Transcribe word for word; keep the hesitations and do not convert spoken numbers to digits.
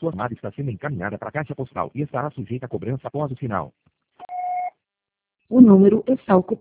Sua chamada está sendo encaminhada para a caixa postal e estará sujeita a cobrança após o sinal. O número está ocupado.